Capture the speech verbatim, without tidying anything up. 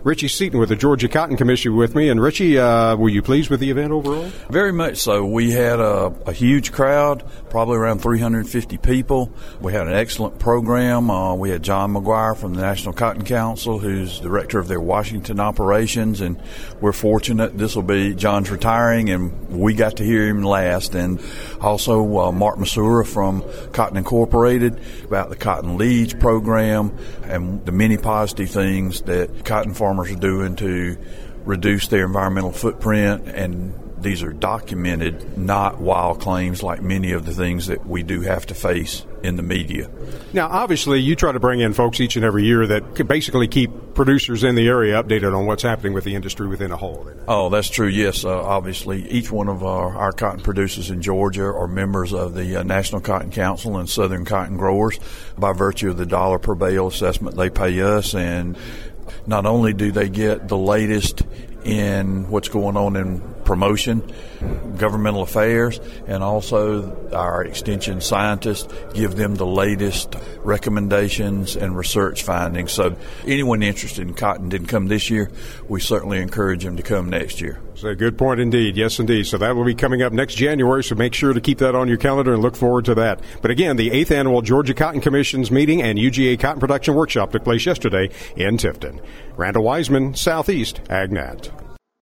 Richie Seaton with the Georgia Cotton Commission with me. And Richie, uh, were you pleased with the event overall? Very much so. We had a, a huge crowd, probably around three hundred fifty people. We had an excellent program. Uh, we had John McGuire from the National Cotton Council, who's director of their Washington operations, and we're fortunate this will be John's retiring, and we got to hear him last. And also uh, Mark Masura from Cotton Incorporated about the Cotton Leads program and the many positive things that cotton farmers are doing to reduce their environmental footprint. And these are documented, not wild claims like many of the things that we do have to face in the media. Now, obviously, you try to bring in folks each and every year that can basically keep producers in the area updated on what's happening with the industry within a whole. Oh, that's true, yes. Uh, obviously, each one of our, our cotton producers in Georgia are members of the uh, National Cotton Council and Southern Cotton Growers by virtue of the dollar per bale assessment they pay us. And not only do they get the latest in what's going on in promotion, governmental affairs, and also our extension scientists give them the latest recommendations and research findings. So anyone interested in cotton didn't come this year, we certainly encourage them to come next year. So a good point indeed. Yes, indeed. So that will be coming up next January, so make sure to keep that on your calendar and look forward to that. But again, the eighth Annual Georgia Cotton Commission's meeting and U G A Cotton Production Workshop took place yesterday in Tifton. Randall Wiseman, Southeast AgNet.